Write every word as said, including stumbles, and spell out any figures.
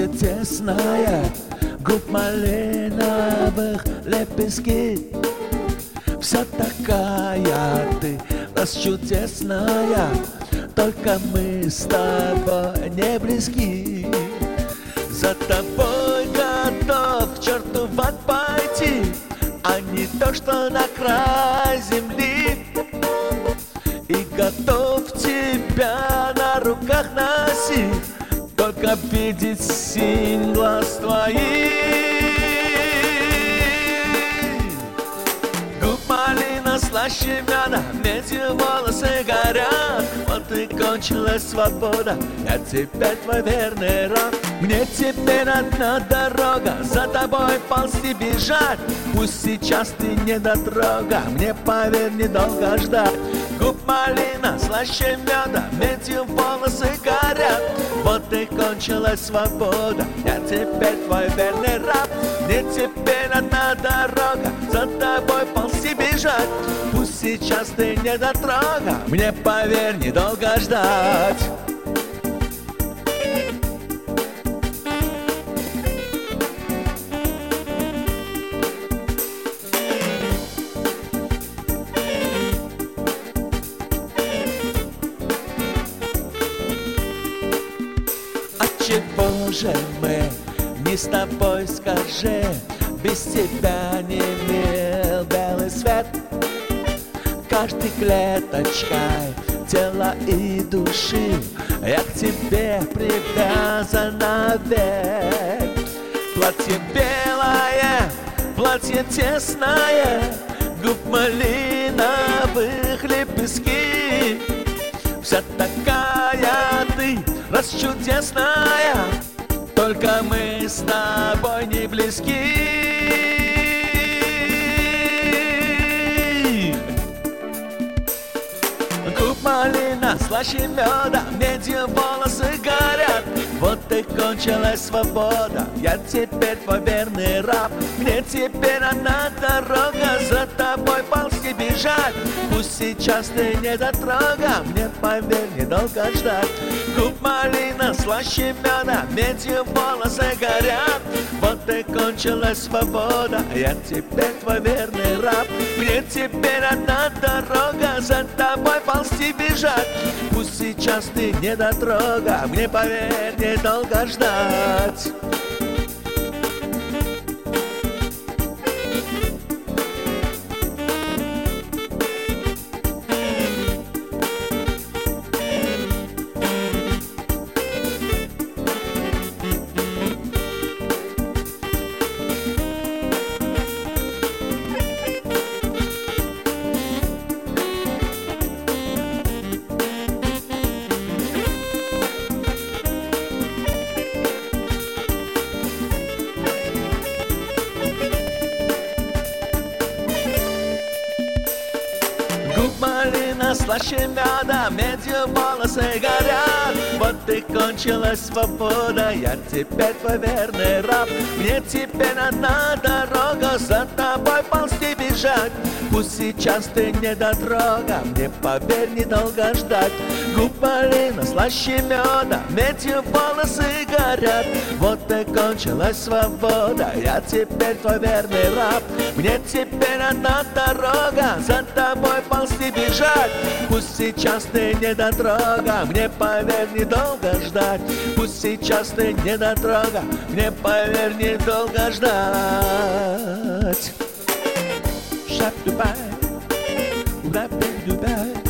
платье тесное, губ малиновых лепестки. Вся такая ты, расчудесная, только мы с тобой не близки. За тобой готов к черту в ад пойти, а не то, что на край земли. И готов тебя на руках носить, только видеть синь глаз твоих. Губ малина слаще меда, медью волосы горят. Вот и кончилась свобода, я теперь твой верный раб. Мне теперь одна дорога, за тобой ползти бежать. Пусть сейчас ты недотрога, мне поверь, недолго ждать. Губ малина слаще меда, медью волосы горят. Вот и кончилась свобода, я теперь твой верный раб. Мне теперь одна дорога, за тобой ползти бежать. Пусть сейчас ты недотрога, мне поверь, недолго ждать. Чего же мы не с тобой, скажи? Без тебя не мил белый свет. Каждой клеточкой тела и души я к тебе привязан навек. Платье белое, платье тесное, губ малиновых лепестки. Вся такая ты, расчудесная, только мы с тобой не близки. Губ малина слаще меда, медью волосы горят. Вот и кончилась свобода, я теперь твой верный раб. Мне теперь одна дорога, за тобой ползти бежать. Пусть сейчас ты недотрога, мне поверь, недолго ждать. Губ малина слаще меда, медью волосы горят. Вот и кончилась свобода, я теперь твой верный раб. Мне теперь одна дорога, за тобой ползти бежать. Пусть сейчас ты недотрога, мне поверь, недолго ждать. Губ малина слаще меда, медью волосы горят. Вот и кончилась свобода, я теперь твой верный раб. Мне теперь одна дорога, за тобой ползти бежать. Пусть сейчас ты недотрога, мне поверь, недолго ждать. Губ малина слаще меда, медью волосы горят. Вот и кончилась свобода, я теперь твой верный раб. Мне теперь одна дорога, за тобой ползти бежать. Пусть сейчас ты недотрога, мне поверь, недолго ждать. Пусть сейчас ты недотрога, мне поверь, недолго ждать. Шап Дубай, Дубай, Дубай.